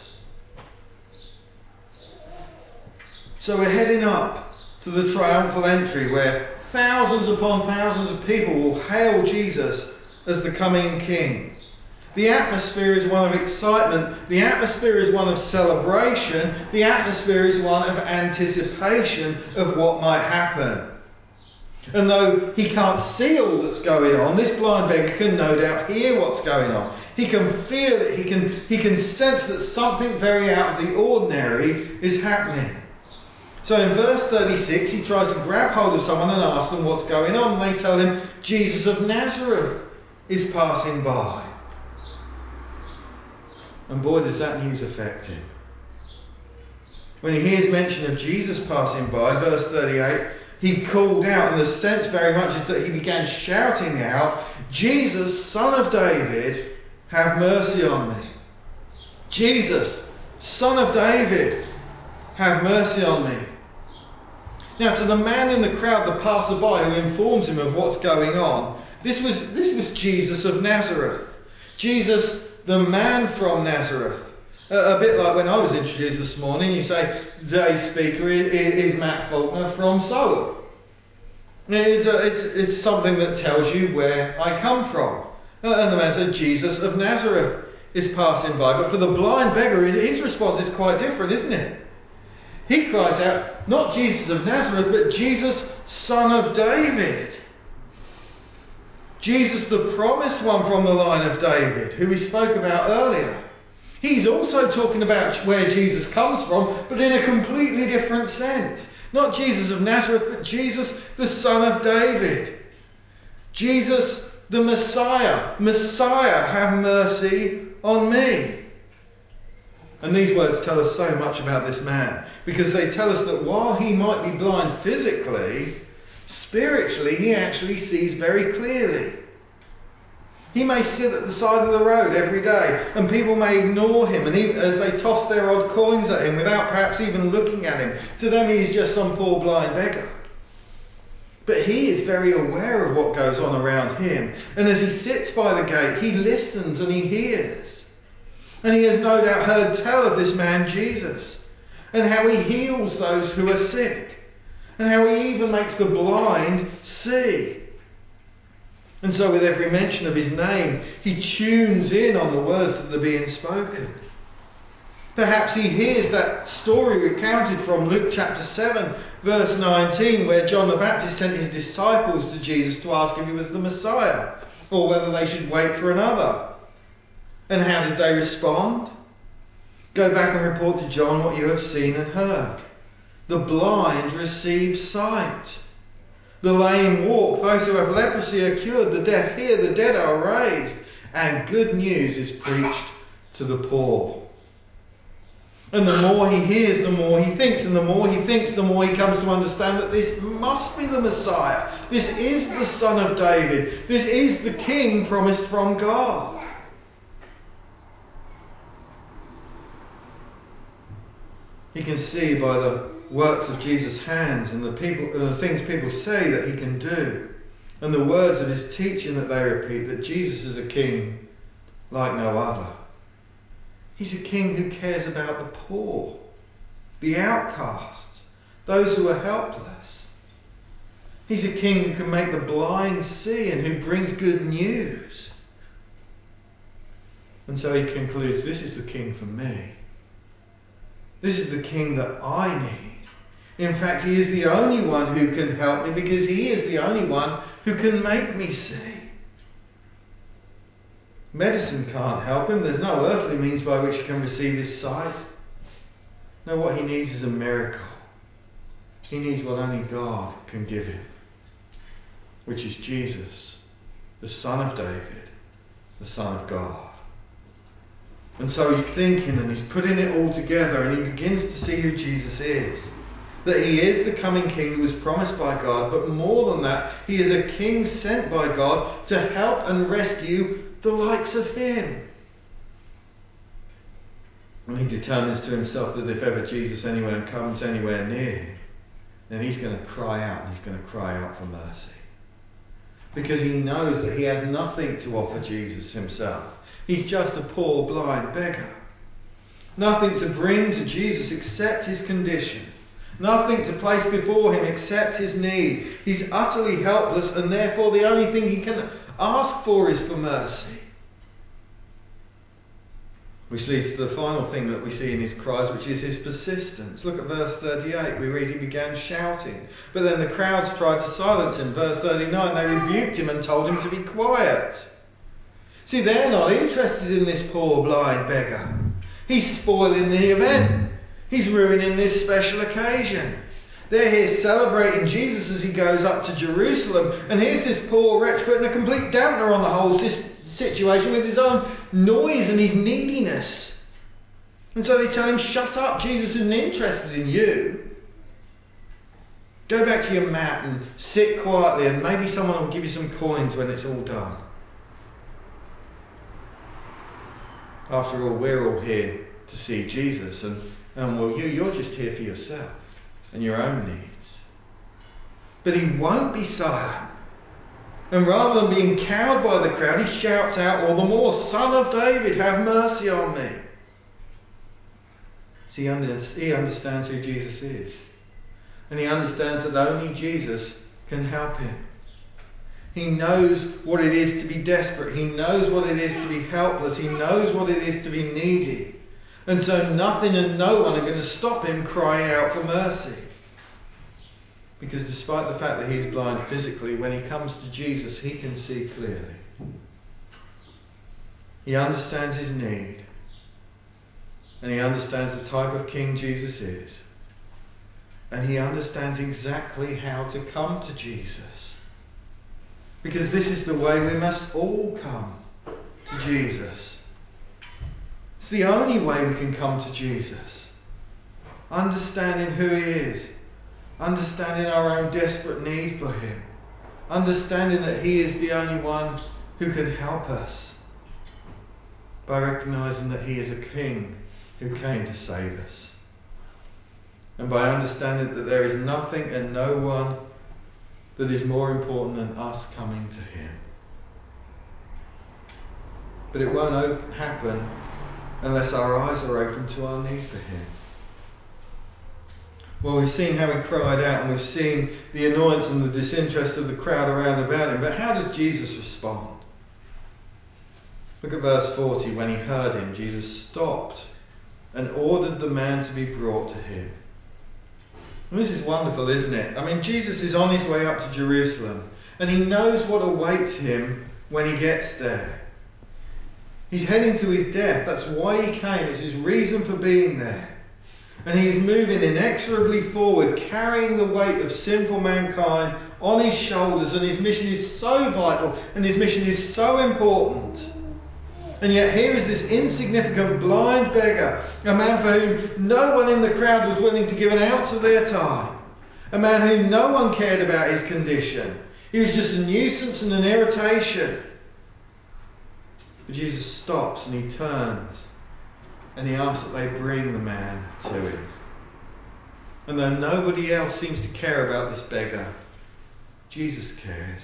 So we're heading up to the triumphal entry, where thousands upon thousands of people will hail Jesus as the coming King. The atmosphere is one of excitement. The atmosphere is one of celebration. The atmosphere is one of anticipation of what might happen. And though he can't see all that's going on, this blind beggar can no doubt hear what's going on. He can feel it. He can, he can sense that something very out of the ordinary is happening. So in verse thirty-six, he tries to grab hold of someone and ask them what's going on. And they tell him Jesus of Nazareth is passing by. And boy, does that news affect him. When he hears mention of Jesus passing by, verse thirty-eight, he called out, and the sense very much is that he began shouting out, Jesus, Son of David, have mercy on me. Jesus, Son of David, have mercy on me. Now, to the man in the crowd, the passerby who informs him of what's going on, this was, this was Jesus of Nazareth. Jesus, the man from Nazareth. A, a bit like when I was introduced this morning, you say, today's speaker is, is Matt Faulkner from Solent. It's, a, it's, it's something that tells you where I come from. And the man said, Jesus of Nazareth is passing by. But for the blind beggar, his response is quite different, isn't it? He cries out, not Jesus of Nazareth, but Jesus, Son of David. Jesus, the promised one from the line of David, who we spoke about earlier. He's also talking about where Jesus comes from, but in a completely different sense. Not Jesus of Nazareth, but Jesus, the Son of David. Jesus, the Messiah. Messiah, have mercy on me. And these words tell us so much about this man, because they tell us that while he might be blind physically, spiritually he actually sees very clearly. He may sit at the side of the road every day, and people may ignore him, and he, as they toss their odd coins at him without perhaps even looking at him. To them he's just some poor blind beggar. But he is very aware of what goes on around him, and as he sits by the gate, he listens and he hears. And he has no doubt heard tell of this man Jesus, and how he heals those who are sick, and how he even makes the blind see. And so with every mention of his name, he tunes in on the words that are being spoken. Perhaps he hears that story recounted from Luke chapter seven, verse nineteen, where John the Baptist sent his disciples to Jesus to ask if he was the Messiah, or whether they should wait for another. And how did they respond? Go back and report to John what you have seen and heard. The blind receive sight. The lame walk. Those who have leprosy are cured. The deaf hear. The dead are raised. And good news is preached to the poor. And the more he hears, the more he thinks. And the more he thinks, the more he comes to understand that this must be the Messiah. This is the Son of David. This is the King promised from God. He can see by the works of Jesus' hands and the people, and the things people say that he can do, and the words of his teaching that they repeat, that Jesus is a king like no other. He's a king who cares about the poor, the outcasts, those who are helpless. He's a king who can make the blind see and who brings good news. And so he concludes, this is the king for me. This is the king that I need. In fact, he is the only one who can help me because he is the only one who can make me see. Medicine can't help him. There's no earthly means by which he can receive his sight. No, what he needs is a miracle. He needs what only God can give him, which is Jesus, the Son of David, the Son of God. And so he's thinking and he's putting it all together, and he begins to see who Jesus is. That he is the coming king who was promised by God, but more than that, he is a king sent by God to help and rescue the likes of him. And he determines to himself that if ever Jesus anywhere comes anywhere near him, then he's going to cry out, and he's going to cry out for mercy. Because he knows that he has nothing to offer Jesus himself. He's just a poor blind beggar. Nothing to bring to Jesus except his condition. Nothing to place before him except his need. He's utterly helpless, and therefore the only thing he can ask for is for mercy. Which leads to the final thing that we see in his cries, which is his persistence. Look at verse thirty-eight. We read he began shouting, but then the crowds tried to silence him. Verse thirty-nine, they rebuked him and told him to be quiet. See, they're not interested in this poor blind beggar. He's spoiling the event. He's ruining this special occasion. They're here celebrating Jesus as he goes up to Jerusalem, and here's this poor wretch putting a complete dampener on the whole situation with his own noise and his neediness. And so they tell him, shut up, Jesus isn't interested in you. Go back to your mat and sit quietly, and maybe someone will give you some coins when it's all done. After all, we're all here to see Jesus, and, and well, you, you're just here for yourself and your own needs. But he won't be silent. And rather than being cowed by the crowd, he shouts out all the more, Son of David, have mercy on me. See, he understands who Jesus is. And he understands that only Jesus can help him. He knows what it is to be desperate. He knows what it is to be helpless. He knows what it is to be needy. And so nothing and no one are going to stop him crying out for mercy. Because despite the fact that he's blind physically, when he comes to Jesus, he can see clearly. He understands his need. And he understands the type of king Jesus is. And he understands exactly how to come to Jesus. Because this is the way we must all come to Jesus. It's the only way we can come to Jesus. Understanding who he is. Understanding our own desperate need for him. Understanding that he is the only one who can help us. By recognising that he is a king who came to save us. And by understanding that there is nothing and no one that is more important than us coming to him. But it won't happen unless our eyes are open to our need for him. Well, we've seen how he cried out, and we've seen the annoyance and the disinterest of the crowd around about him. But how does Jesus respond? Look at verse forty. When he heard him, Jesus stopped and ordered the man to be brought to him. And this is wonderful, isn't it? I mean, Jesus is on his way up to Jerusalem, and he knows what awaits him when he gets there. He's heading to his death. That's why he came. It's his reason for being there. And he's moving inexorably forward, carrying the weight of sinful mankind on his shoulders, and his mission is so vital, and his mission is so important. And yet here is this insignificant blind beggar, a man for whom no one in the crowd was willing to give an ounce of their time. A man whom no one cared about his condition. He was just a nuisance and an irritation. But Jesus stops and he turns and he asks that they bring the man to him. And though nobody else seems to care about this beggar, Jesus cares.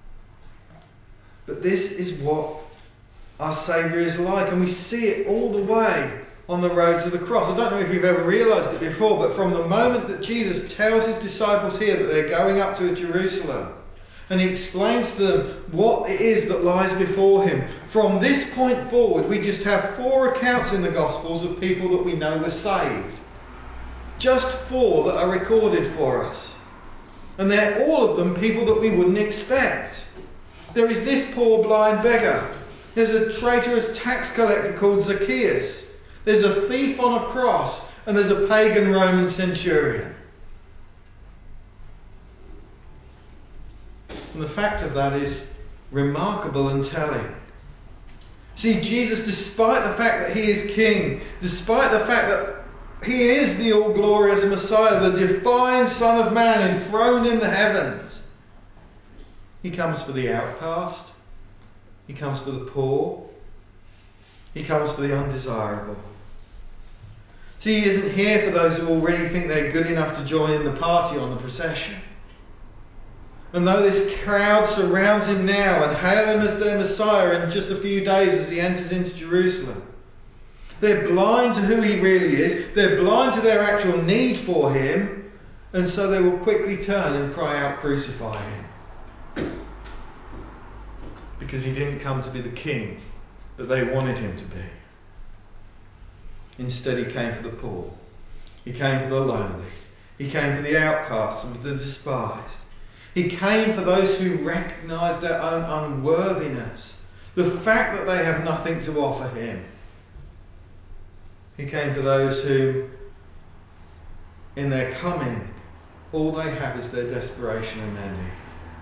But this is what our Saviour is like, and we see it all the way on the road to the cross. I don't know if you've ever realised it before, but from the moment that Jesus tells his disciples here that they're going up to Jerusalem, and he explains to them what it is that lies before him, from this point forward we just have four accounts in the Gospels of people that we know were saved. Just four that are recorded for us. And they're all of them people that we wouldn't expect. There is this poor blind beggar. There's a traitorous tax collector called Zacchaeus. There's a thief on a cross, and there's a pagan Roman centurion. And the fact of that is remarkable and telling. See, Jesus, despite the fact that he is king, despite the fact that he is the all-glorious Messiah, the divine Son of Man enthroned in the heavens, he comes for the outcast, he comes for the poor, he comes for the undesirable. See, he isn't here for those who already think they're good enough to join in the party on the procession. And though this crowd surrounds him now and hail him as their Messiah in just a few days as he enters into Jerusalem, they're blind to who he really is, they're blind to their actual need for him, and so they will quickly turn and cry out, "Crucify him." Because he didn't come to be the king that they wanted him to be. Instead, he came for the poor. He came for the lonely. He came for the outcasts and the despised. He came for those who recognise their own unworthiness, the fact that they have nothing to offer him. He came for those who, in their coming, all they have is their desperation and their need.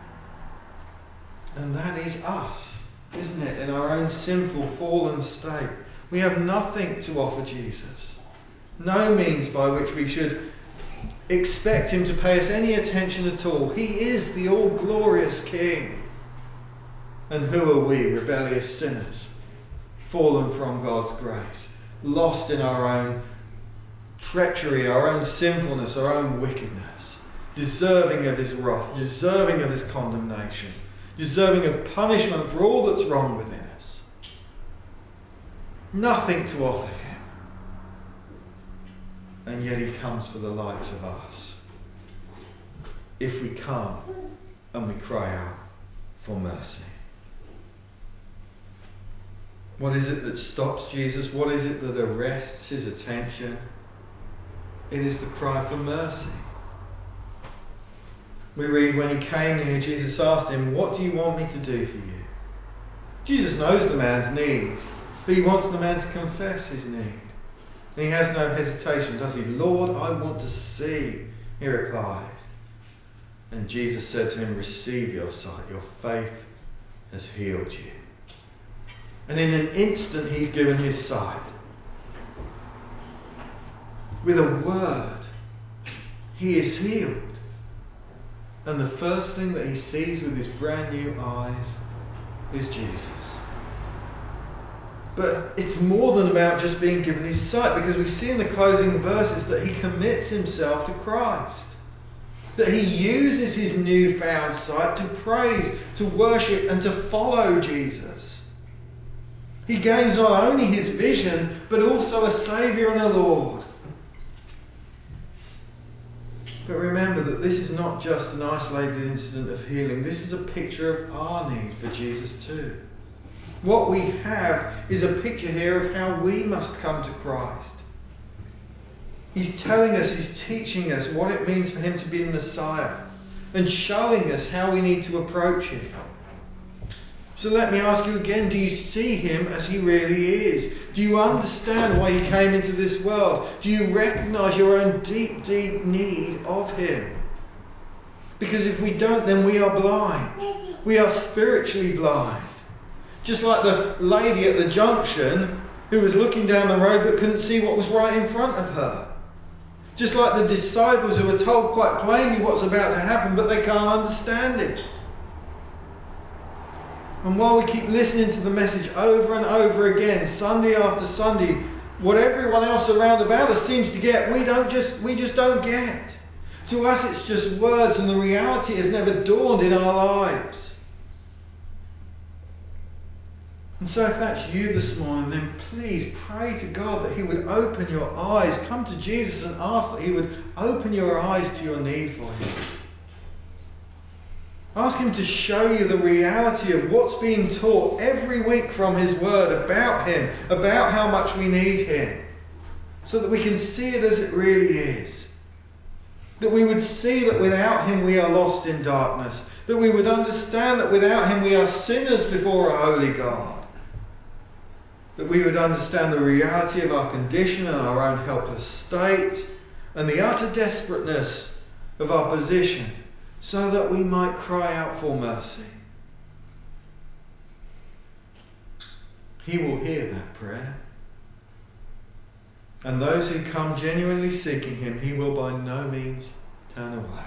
And that is us, isn't it? In our own sinful, fallen state. We have nothing to offer Jesus. No means by which we should expect him to pay us any attention at all. He is the all-glorious King. And who are we, rebellious sinners, fallen from God's grace, lost in our own treachery, our own sinfulness, our own wickedness, deserving of his wrath, deserving of his condemnation, deserving of punishment for all that's wrong within us. Nothing to offer him. And yet he comes for the likes of us. If we come and we cry out for mercy. What is it that stops Jesus? What is it that arrests his attention? It is the cry for mercy. We read, when he came near, Jesus asked him, "What do you want me to do for you?" Jesus knows the man's need, but he wants the man to confess his need. And he has no hesitation, does he? "Lord, I want to see," he replies. And Jesus said to him, "Receive your sight. Your faith has healed you." And in an instant he's given his sight. With a word, he is healed. And the first thing that he sees with his brand new eyes is Jesus. But it's more than about just being given his sight, because we see in the closing verses that he commits himself to Christ. That he uses his newfound sight to praise, to worship and to follow Jesus. He gains not only his vision, but also a Saviour and a Lord. But remember that this is not just an isolated incident of healing. This is a picture of our need for Jesus too. What we have is a picture here of how we must come to Christ. He's telling us, he's teaching us what it means for him to be the Messiah, and showing us how we need to approach him. So let me ask you again, do you see him as he really is? Do you understand why he came into this world? Do you recognise your own deep, deep need of him? Because if we don't, then we are blind. We are spiritually blind. Just like the lady at the junction who was looking down the road but couldn't see what was right in front of her. Just like the disciples who were told quite plainly what's about to happen, but they can't understand it. And while we keep listening to the message over and over again, Sunday after Sunday, what everyone else around about us seems to get, we don't just we just don't get. To us it's just words, and the reality has never dawned in our lives. And so if that's you this morning, then please pray to God that He would open your eyes. Come to Jesus and ask that He would open your eyes to your need for Him. Ask Him to show you the reality of what's being taught every week from His Word about Him, about how much we need Him, so that we can see it as it really is. That we would see that without Him we are lost in darkness. That we would understand that without Him we are sinners before a holy God. That we would understand the reality of our condition and our own helpless state and the utter desperateness of our position, so that we might cry out for mercy. He will hear that prayer. And those who come genuinely seeking Him, He will by no means turn away.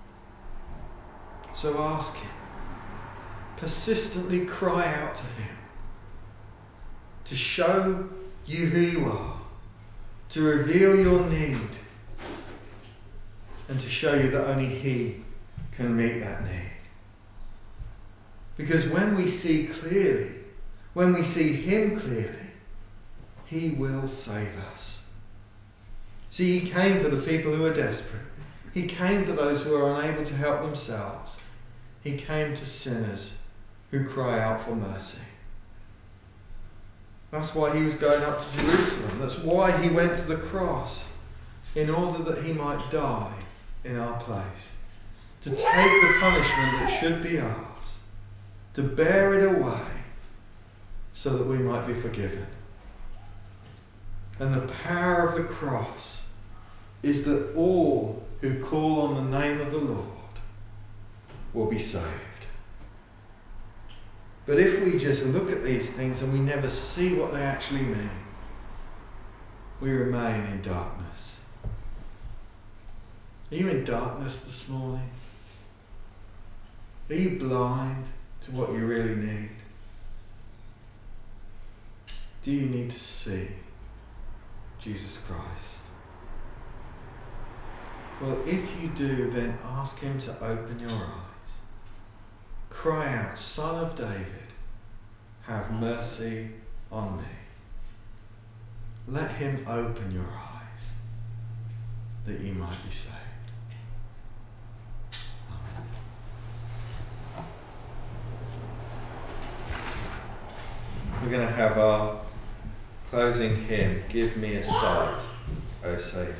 So ask Him. Persistently cry out to Him to show you who you are, to reveal your need, and to show you that only He can meet that need. Because when we see clearly, when we see Him clearly, He will save us. See, He came for the people who are desperate. He came for those who are unable to help themselves. He came to sinners who cry out for mercy. That's why He was going up to Jerusalem. That's why He went to the cross, in order that He might die in our place. To take the punishment that should be ours. To bear it away, so that we might be forgiven. And the power of the cross is that all who call on the name of the Lord will be saved. But if we just look at these things and we never see what they actually mean, we remain in darkness. Are you in darkness this morning? Are you blind to what you really need? Do you need to see Jesus Christ? Well, if you do, then ask Him to open your eyes. Cry out, Son of David, have mercy on me. Let Him open your eyes, that you might be saved. Amen. We're going to have our closing hymn, Give Me a Sight, O Saviour.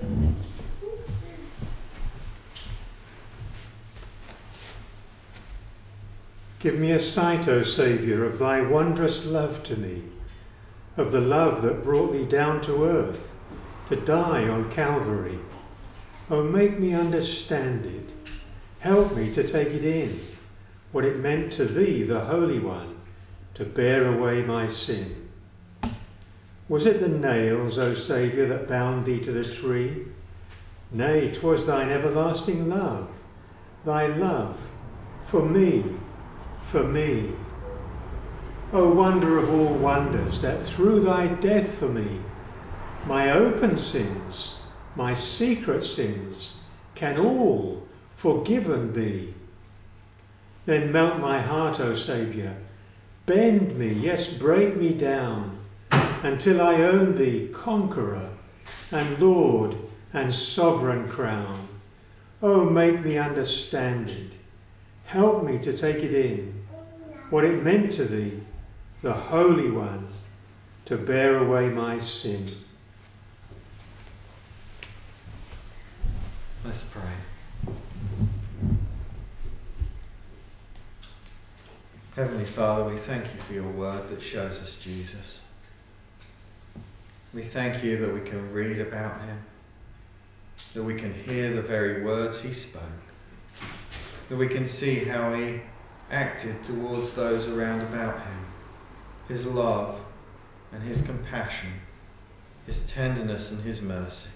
Give me a sight, O Saviour, of Thy wondrous love to me, of the love that brought Thee down to earth to die on Calvary. Oh, make me understand it. Help me to take it in, what it meant to Thee, the Holy One, to bear away my sin. Was it the nails, O Saviour, that bound Thee to the tree? Nay, 'twas Thine everlasting love, Thy love for me, for me. O wonder of all wonders, that through Thy death for me, my open sins, my secret sins, can all forgiven be. Then melt my heart, O Saviour, bend me, yes, break me down, until I own Thee conqueror and Lord and sovereign crown. Oh, make me understand it. Help me to take it in, what it meant to Thee, the Holy One, to bear away my sin. Let's pray. Heavenly Father, we thank You for Your word that shows us Jesus. We thank You that we can read about Him, that we can hear the very words He spoke, that we can see how He acted towards those around about Him, His love and His compassion, His tenderness and His mercy,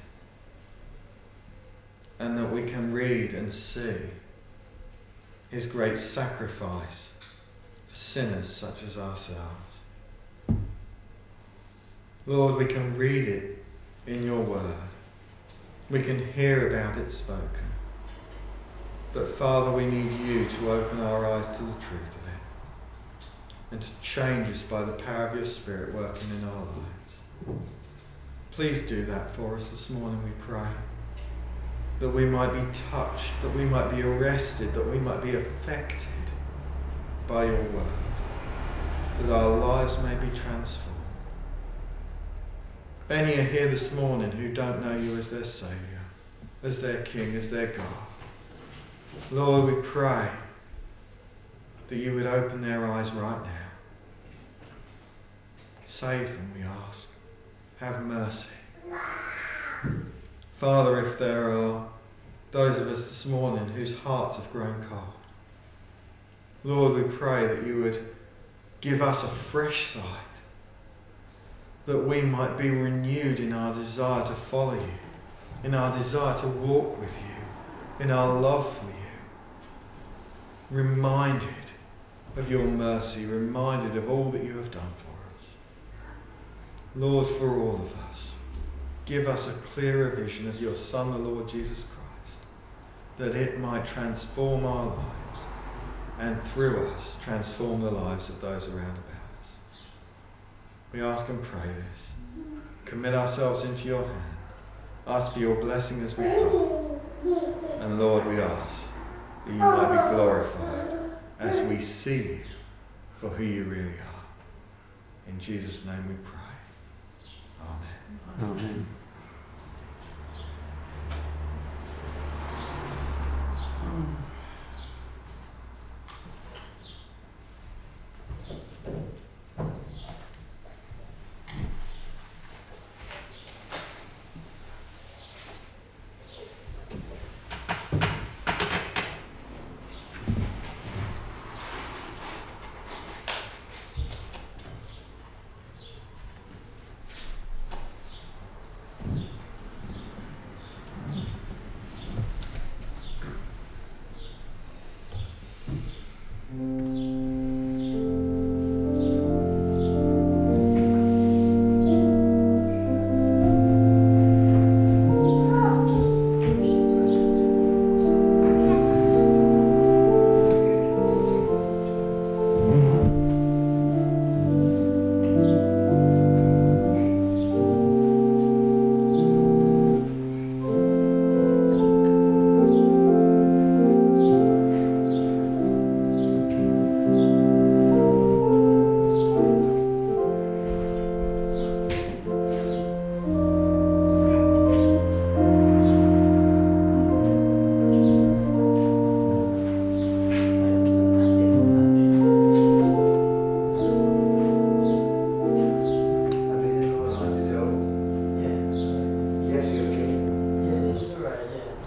and that we can read and see His great sacrifice for sinners such as ourselves. Lord, we can read it in your word. We can hear about it spoken. But Father, we need you to open our eyes to the truth of it and to change us by the power of your Spirit working in our lives. Please do that for us this morning, we pray. That we might be touched, that we might be arrested, that we might be affected by your word. That our lives may be transformed. Many are here this morning who don't know you as their Saviour, as their King, as their God. Lord, we pray that you would open their eyes right now. Save them, we ask. Have mercy. Father, if there are those of us this morning whose hearts have grown cold, Lord, we pray that you would give us a fresh sight, that we might be renewed in our desire to follow you, in our desire to walk with you, in our love for you. Reminded of your mercy, reminded of all that you have done for us. Lord, for all of us, give us a clearer vision of your Son, the Lord Jesus Christ, that it might transform our lives and through us transform the lives of those around about us. We ask and pray this. Commit ourselves into your hand. Ask for your blessing as we come. And Lord, we ask that you might be glorified as we see you for who you really are. In Jesus' name we pray. Amen. Amen.